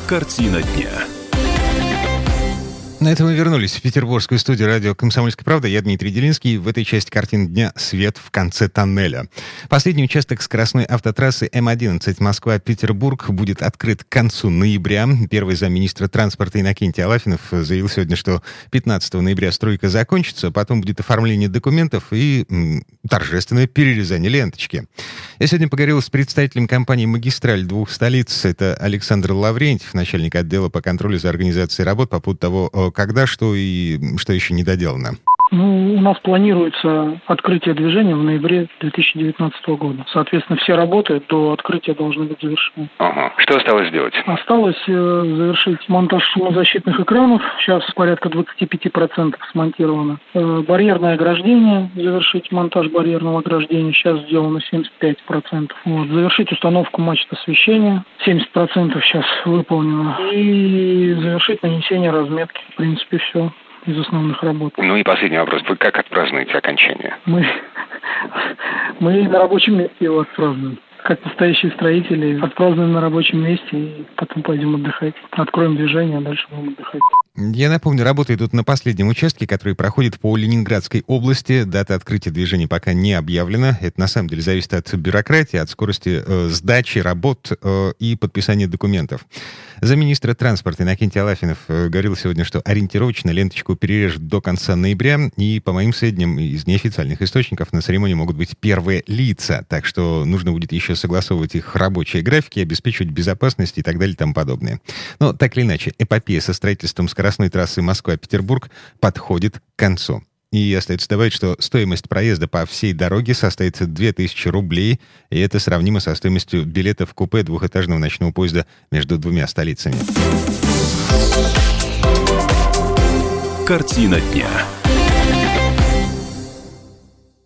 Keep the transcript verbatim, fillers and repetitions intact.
Картина дня. На этом мы вернулись в петербургскую студию радио «Комсомольская правда». Я Дмитрий Делинский. В этой части картины дня «Свет в конце тоннеля». Последний участок скоростной автотрассы эм одиннадцать Москва-Петербург будет открыт к концу ноября. Первый замминистра транспорта Иннокентий Алафинов заявил сегодня, что пятнадцатого ноября стройка закончится, потом будет оформление документов и м, торжественное перерезание ленточки. Я сегодня поговорил с представителем компании «Магистраль» двух столиц. Это Александр Лаврентьев, начальник отдела по контролю за организацией работ, по поводу того, когда, что и что еще не доделано. Ну, у нас планируется открытие движения в ноябре две тысячи девятнадцатого года. Соответственно, все работы до открытия должны быть завершены. Ага. Что осталось сделать? Осталось э, завершить монтаж шумозащитных экранов. Сейчас порядка двадцать пять процентов смонтировано. Э, барьерное ограждение. Завершить монтаж барьерного ограждения. Сейчас сделано семьдесят пять процентов. Вот. Завершить установку мачт освещения. семьдесят процентов сейчас выполнено. И завершить нанесение разметки. В принципе, все из основных работ. Ну и последний вопрос. Вы как отпразднуете окончание? Мы, мы на рабочем месте его отпразднуем. Как настоящие строители отпразднуем на рабочем месте и потом пойдем отдыхать. Откроем движение, а дальше будем отдыхать. Я напомню, работа идут на последнем участке, который проходит по Ленинградской области. Дата открытия движения пока не объявлена. Это на самом деле зависит от бюрократии, от скорости э, сдачи работ э, и подписания документов. Замминистра транспорта Иннокентий Алафинов э, говорил сегодня, что ориентировочно ленточку перережут до конца ноября. И, по моим сведениям, из неофициальных источников на церемонии могут быть первые лица. Так что нужно будет еще согласовывать их рабочие графики, обеспечивать безопасность и так далее и тому подобное. Но так или иначе, эпопея со строительством скоростной трассы Москва-Петербург подходит к концу. И остается добавить, что стоимость проезда по всей дороге составит две тысячи рублей, и это сравнимо со стоимостью билета в купе двухэтажного ночного поезда между двумя столицами. Картина дня.